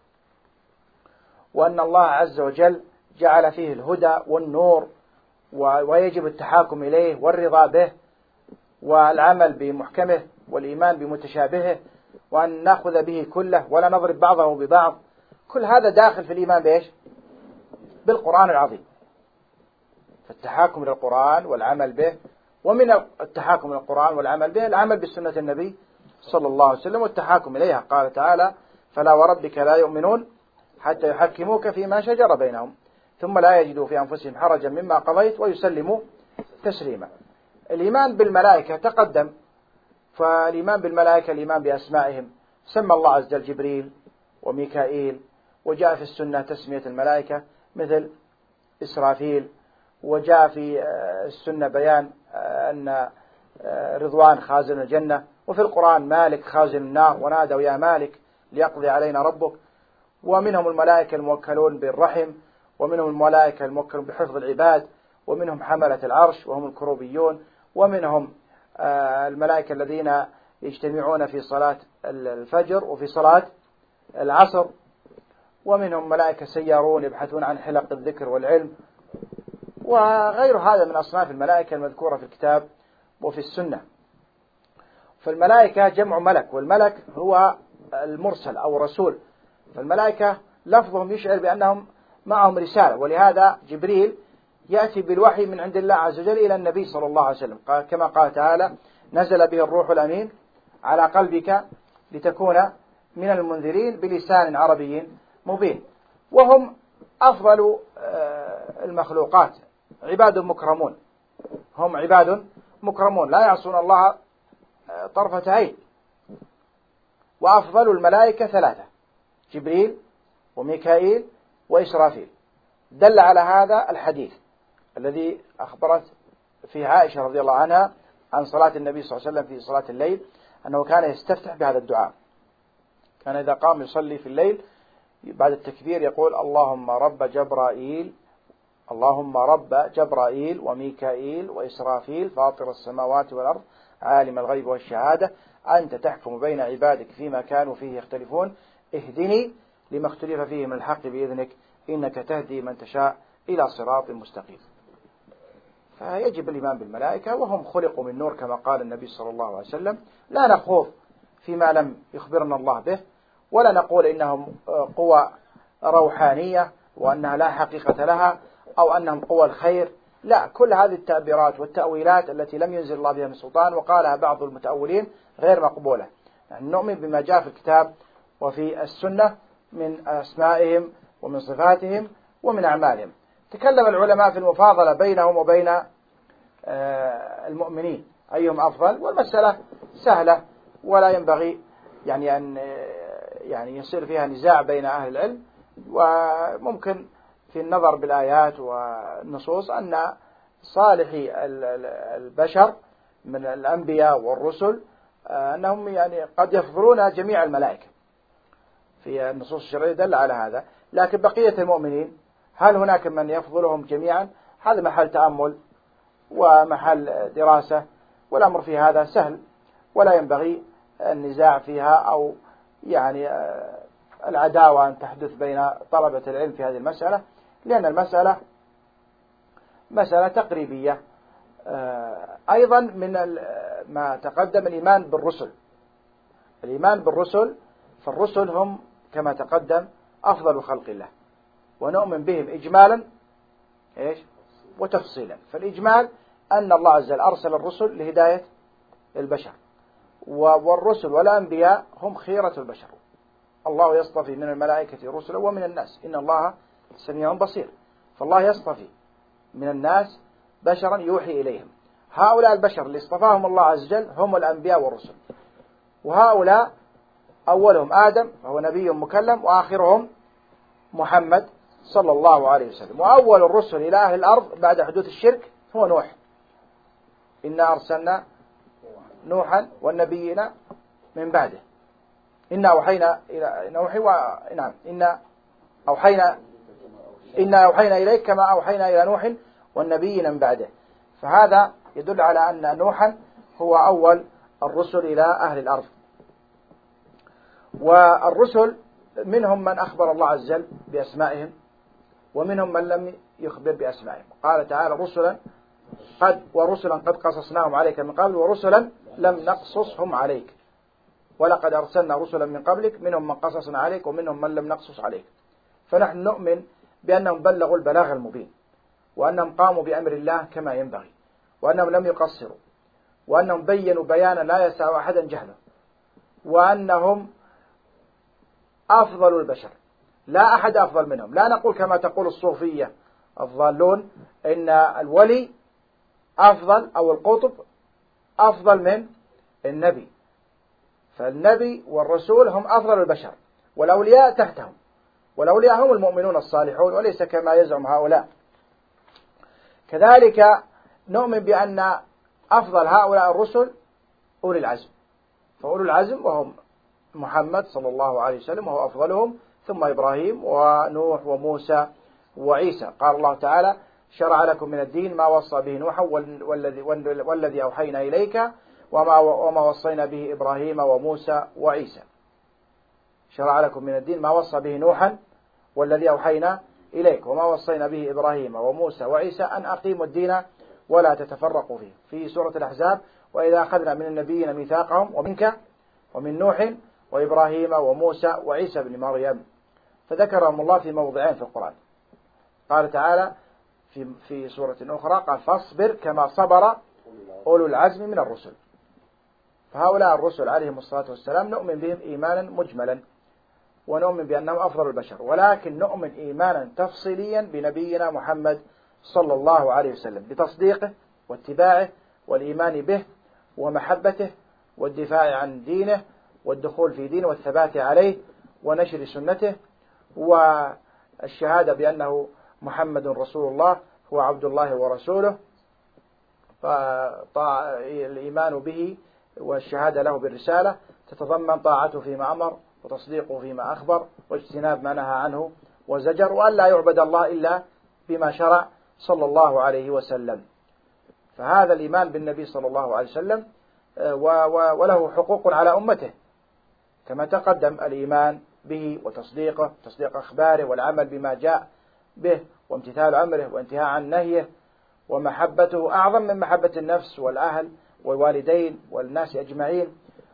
B: وأن الله عز وجل جعل فيه الهدى والنور ويجب التحاكم إليه والرضا به والعمل بمحكمه والإيمان بمتشابهه، وأن نأخذ به كله ولا نضرب بعضه ببعض. كل هذا داخل في الإيمان بإيش؟ بالقرآن العظيم. فالتحاكم إلى القرآن والعمل به، ومن التحاكم إلى القرآن والعمل به العمل بسنة النبي صلى الله عليه وسلم والتحاكم إليها. قال تعالى: فلا وربك لا يؤمنون حتى يحكموك فيما شجر بينهم ثم لا يجدوا في أنفسهم حرجا مما قضيت ويسلموا تسليما. الإيمان بالملائكة تقدم، فالإيمان بالملائكة الإيمان بأسمائهم، سمى الله عز وجل جبريل وميكائيل، وجاء في السنة تسمية الملائكة مثل إسرافيل، وجاء في السنة بيان أن رضوان خازن الجنة، وفي القرآن مالك خازن النار ونادوا يا مالك ليقضي علينا ربك. ومنهم الملائكة الموكلون بالرحم، ومنهم الملائكة الموكلون بحفظ العباد، ومنهم حملة العرش وهم الكروبيون، ومنهم الملائكة الذين يجتمعون في صلاة الفجر وفي صلاة العصر، ومنهم ملائكة سيارون يبحثون عن حلق الذكر والعلم، وغير هذا من أصناف الملائكة المذكورة في الكتاب وفي السنة. فالملائكة جمع ملك، والملك هو المرسل أو الرسول، فالملائكة لفظهم يشعر بأنهم معهم رسالة، ولهذا جبريل يأتي بالوحي من عند الله عز وجل إلى النبي صلى الله عليه وسلم، كما قال تعالى: نزل به الروح الأمين على قلبك لتكون من المنذرين بلسان عربي مبين. وهم أفضل المخلوقات، عباد مكرمون، هم عباد مكرمون لا يعصون الله طرفة عين. وأفضل الملائكة 3: جبريل وميكائيل وإسرافيل. دل على هذا الحديث الذي أخبرت فيه عائشة رضي الله عنها عن صلاة النبي صلى الله عليه وسلم في صلاة الليل، أنه كان يستفتح بهذا الدعاء. كان إذا قام يصلي في الليل بعد التكبير يقول: اللهم رب جبرائيل، اللهم رب جبرائيل وميكائيل وإسرافيل فاطر السماوات والأرض عالم الغيب والشهادة أنت تحكم بين عبادك فيما كانوا فيه يختلفون اهدني لما اختلف فيه من الحق بإذنك إنك تهدي من تشاء إلى صراط مستقيم. فيجب الإيمان بالملائكة، وهم خلقوا من نور كما قال النبي صلى الله عليه وسلم. لا نخوض فيما لم يخبرنا الله به، ولا نقول إنهم قوى روحانية وأنها لا حقيقة لها، أو أنهم قوى الخير. لا، كل هذه التعبيرات والتأويلات التي لم ينزل الله بها من سلطان وقالها بعض المتأولين غير مقبولة. يعني نؤمن بما جاء في الكتاب وفي السنة من أسمائهم ومن صفاتهم ومن أعمالهم. تكلم العلماء في المفاضلة بينهم وبين المؤمنين أيهم أفضل، والمسألة سهلة ولا ينبغي يعني أن يصير فيها نزاع بين أهل العلم. وممكن في النظر بالآيات والنصوص أن صالحي البشر من الأنبياء والرسل أنهم يعني قد يفضلون جميع الملائكة، في النصوص الشرعية دل على هذا. لكن بقية المؤمنين هل هناك من يفضلهم جميعا؟ هذا محل تأمل ومحل دراسة، والأمر في هذا سهل ولا ينبغي النزاع فيها أو يعني العداوة أن تحدث بين طلبة العلم في هذه المسألة، لأن المسألة مسألة تقريبية. أيضا من ما تقدم الإيمان بالرسل. الإيمان بالرسل، فالرسل هم كما تقدم أفضل خلق الله، ونؤمن بهم إجمالا وتفصيلا. فالإجمال أن الله عز وجل أرسل الرسل لهداية البشر، والرسل والأنبياء هم خيرة البشر. الله يصطفي من الملائكة رسلا ومن الناس إن الله سميع بصير. فالله يصطفي من الناس بشرا يوحي إليهم. هؤلاء البشر اللي اصطفاهم الله عز وجل هم الأنبياء والرسل، وهؤلاء أولهم آدم وهو نبي مكلم، وآخرهم محمد صلى الله عليه وسلم. وأول الرسل إلى أهل الأرض بعد حدوث الشرك هو نوح. إنا أرسلنا نوحا والنبيين من بعده. إنا أوحينا إلى نوح إنا أوحينا إليك كما أوحينا إلى نوح والنبيين من بعده. فهذا يدل على أن نوحا هو أول الرسل إلى أهل الأرض. والرسل منهم من أخبر الله عز وجل بأسمائهم، ومنهم من لم يخبر بأسمائهم. قال تعالى: ورسلا قد قصصناهم عليك من قبل ورسلا لم نقصصهم عليك ولقد أرسلنا رسلا من قبلك منهم من قصصنا عليك ومنهم من لم نقصص عليك. فنحن نؤمن بأنهم بلغوا البلاغ المبين، وأنهم قاموا بأمر الله كما ينبغي، وأنهم لم يقصروا، وأنهم بينوا بيانا لا يسع أحدا جهله، وأنهم أفضل البشر، لا أحد أفضل منهم. لا نقول كما تقول الصوفية الضالون إن الولي أفضل أو القطب أفضل من النبي. فالنبي والرسول هم أفضل البشر، والأولياء تحتهم، والأولياء هم المؤمنون الصالحون، وليس كما يزعم هؤلاء. كذلك نؤمن بأن أفضل هؤلاء الرسل أولي العزم، فأولي العزم وهم محمد صلى الله عليه وسلم وهو أفضلهم، ثم إبراهيم ونوح وموسى وعيسى. قال الله تعالى: شرع لكم من الدين ما وصى به نوحا والذي أوحينا إليك وما وصينا به إبراهيم وموسى وعيسى. شرع لكم من الدين ما وصى به نوحا والذي أوحينا إليك وما وصينا به إبراهيم وموسى وعيسى أن أقيموا الدين ولا تتفرقوا فيه. في سورة الأحزاب وإذا أخذنا من النبيين ميثاقهم ومنك ومن نوح وإبراهيم وموسى وعيسى بن مريم، فذكرهم الله في موضعين في القرآن. قال تعالى في سورة أخرى قال فاصبر كما صبر أولو العزم من الرسل. فهؤلاء الرسل عليهم الصلاة والسلام نؤمن بهم إيمانا مجملا، ونؤمن بأنهم أفضل البشر، ولكن نؤمن إيمانا تفصيليا بنبينا محمد صلى الله عليه وسلم بتصديقه واتباعه والإيمان به ومحبته والدفاع عن دينه والدخول في دينه والثبات عليه ونشر سنته والشهادة بأنه محمد رسول الله هو عبد الله ورسوله. فالإيمان به والشهادة له بالرسالة تتضمن طاعته فيما أمر وتصديقه فيما أخبر واجتناب ما نهى عنه وزجر، وأن لا يعبد الله إلا بما شرع صلى الله عليه وسلم. فهذا الإيمان بالنبي صلى الله عليه وسلم وله حقوق على أمته كما تقدم الإيمان به وتصديقه، تصديق أخباره والعمل بما جاء به وامتثال أمره وانتهاء عن نهيه، ومحبته أعظم من محبة النفس والأهل والوالدين والناس أجمعين.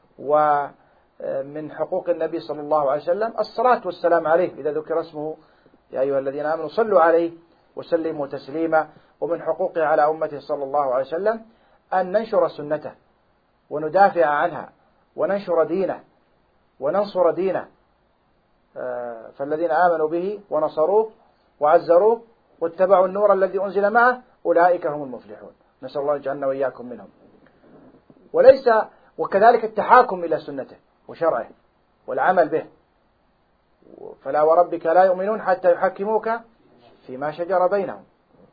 B: ومن حقوق النبي صلى الله عليه وسلم الصلاة والسلام عليه إذا ذكر اسمه يا أيها الذين آمنوا صلوا عليه وسلموا تسليما. ومن حقوقه على أمته صلى الله عليه وسلم أن ننشر سنته وندافع عنها وننشر دينه وننصر دينه. فالذين آمنوا به ونصروه وعزروه واتبعوا النور الذي أنزل معه أولئك هم المفلحون. نسأل الله يجعلنا وإياكم منهم. وكذلك التحاكم إلى سنته وشرعه والعمل به. فلا وربك لا يؤمنون حتى يحكموك فيما شجر بينهم.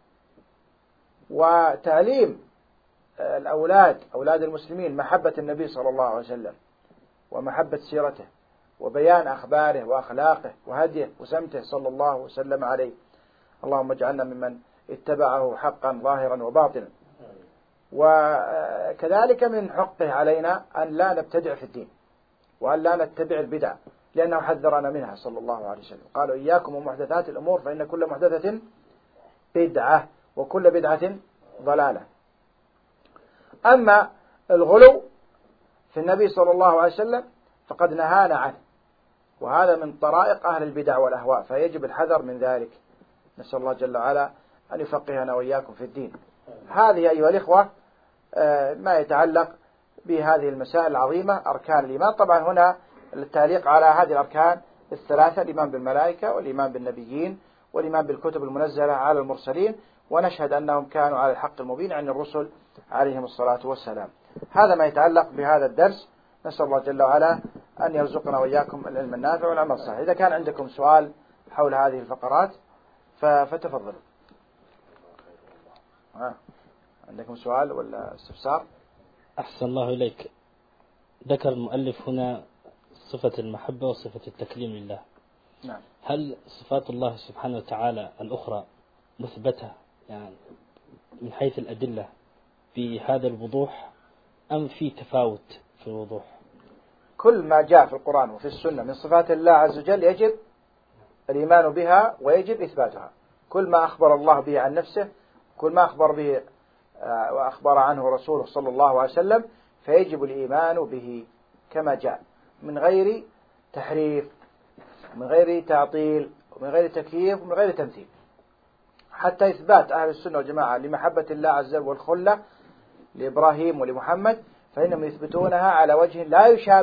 B: وتعليم أولاد المسلمين محبة النبي صلى الله عليه وسلم ومحبة سيرته وبيان أخباره وأخلاقه وهديه وسمته صلى الله وسلم عليه. اللهم اجعلنا ممن اتبعه حقا ظاهرا وباطنا. وكذلك من حقه علينا أن لا نبتدع في الدين وأن لا نتبع البدع، لأنه حذرنا منها صلى الله عليه وسلم. قالوا إياكم ومحدثات الأمور فإن كل محدثة بدعة وكل بدعة ضلالة. أما الغلو في النبي صلى الله عليه وسلم فقد نهانا عنه، وهذا من طرائق أهل البدع والأهواء، فيجب الحذر من ذلك. نسأل الله جل وعلا أن يفقهنا وإياكم في الدين. هذه أيها الإخوة ما يتعلق بهذه المسائل العظيمة أركان الإيمان. طبعا هنا التعليق على هذه الأركان الثلاثة: الإيمان بالملائكة والإيمان بالنبيين والإيمان بالكتب المنزلة على المرسلين، ونشهد أنهم كانوا على الحق المبين عن الرسل عليهم الصلاة والسلام. هذا ما يتعلق بهذا الدرس. نسأل الله جل وعلا أن يرزقنا وإياكم العلم النافع والعمل الصالح. إذا كان عندكم سؤال حول هذه الفقرات فتفضلوا. عندكم سؤال ولا استفسار؟
C: أحسن الله إليك. ذكر المؤلف هنا صفة المحبة وصفة التكليم لله.
B: نعم.
C: هل صفات الله سبحانه وتعالى الأخرى مثبتة يعني من حيث الأدلة بهذا الوضوح أم في تفاوت في الوضوح؟
B: كل ما جاء في القرآن وفي السنة من صفات الله عز وجل يجب الإيمان بها ويجب إثباتها. كل ما أخبر الله به عن نفسه، كل ما أخبر به وأخبر عنه رسوله صلى الله عليه وسلم، فيجب الإيمان به كما جاء من غير تحريف، من غير تعطيل، ومن غير تكييف، ومن غير تمثيل. حتى إثبات أهل السنة والجماعة لمحبة الله عز وجل والخلة لإبراهيم ولمحمد فإنهم يثبتونها على وجه لا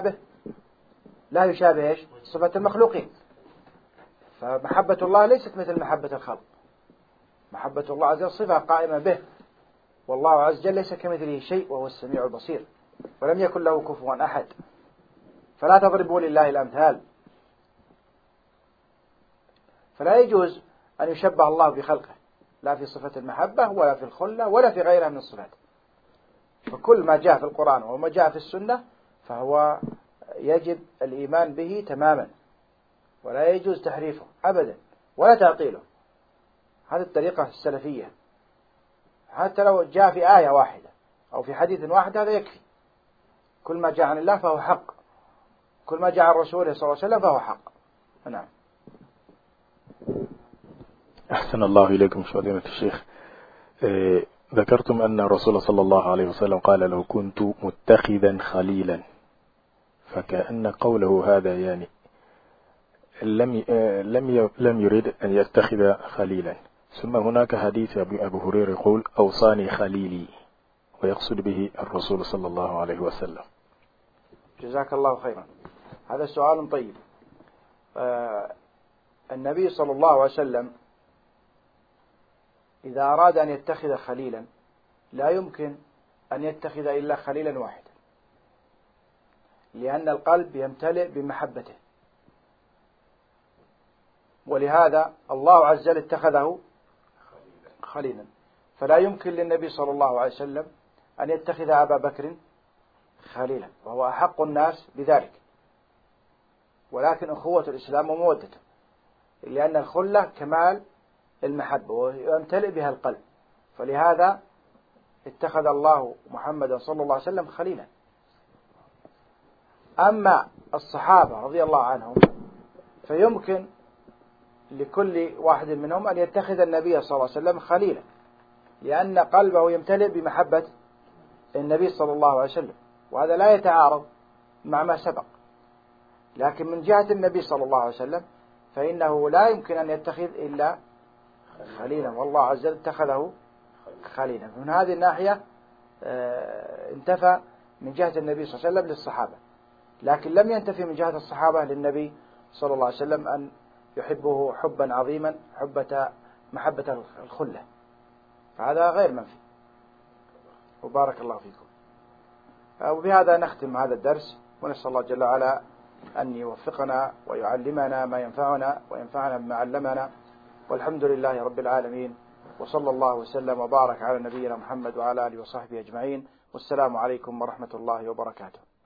B: يشابه إيش؟ صفة المخلوقين. فمحبة الله ليست مثل محبة الخلق. محبة الله عز وجل صفة قائمة به، والله عز وجل ليس كمثله شيء وهو السميع البصير، ولم يكن له كفوا أحد. فلا تضربوا لله الأمثال. فلا يجوز أن يشبه الله بخلقه، لا في صفة المحبة ولا في الخلة ولا في غيرها من الصفات. فكل ما جاء في القرآن وما جاء في السنة فهو يجب الإيمان به تماما، ولا يجوز تحريفه أبدا ولا تعطيله. هذه الطريقة السلفية. حتى لو جاء في آية واحدة أو في حديث واحد هذا يكفي. كل ما جاء عن الله فهو حق، كل ما جاء عن رسوله صلى الله عليه وسلم فهو حق. نعم.
D: أحسن الله إليكم فضيلة الشيخ. ذكرتم أن الرسول صلى الله عليه وسلم قال لو كنت متخذا خليلا، فكأن قوله هذا يعني لم يريد أن يتخذ خليلا. ثم هناك حديث أبو هريرة يقول أوصاني خليلي، ويقصد به الرسول صلى الله عليه وسلم.
B: جزاك الله خيرا. هذا سؤال طيب. النبي صلى الله عليه وسلم إذا أراد أن يتخذ خليلا لا يمكن أن يتخذ إلا خليلا واحدا، لأن القلب يمتلئ بمحبته، ولهذا الله عز وجل اتخذه خليلا. فلا يمكن للنبي صلى الله عليه وسلم أن يتخذ أبا بكر خليلا، وهو أحق الناس بذلك، ولكن أخوة الإسلام ومودته، لأن الخلة كمال المحبة ويمتلئ بها القلب، فلهذا اتخذ الله محمدا صلى الله عليه وسلم خليلا. أما الصحابة رضي الله عنهم فيمكن لكل واحد منهم أن يتخذ النبي صلى الله عليه وسلم خليلا، لأن قلبه يمتلئ بمحبة النبي صلى الله عليه وسلم، وهذا لا يتعارض مع ما سبق. لكن من جهة النبي صلى الله عليه وسلم فإنه لا يمكن أن يتخذ إلا خليلا، والله عز وجل اتخذه خليلا. من هذه الناحية انتفى من جهة النبي صلى الله عليه وسلم للصحابة، لكن لم ينتفي من جهة الصحابة للنبي صلى الله عليه وسلم أن يحبه حبا عظيما، محبة الخلة، فهذا غير منفي. وبارك الله فيكم. وبهذا نختم هذا الدرس، ونسأل الله جل وعلا أن يوفقنا ويعلمنا ما ينفعنا وينفعنا بما علمنا، والحمد لله رب العالمين، وصلى الله وسلم وبارك على نبينا محمد وعلى آله وصحبه أجمعين، والسلام عليكم ورحمة الله وبركاته.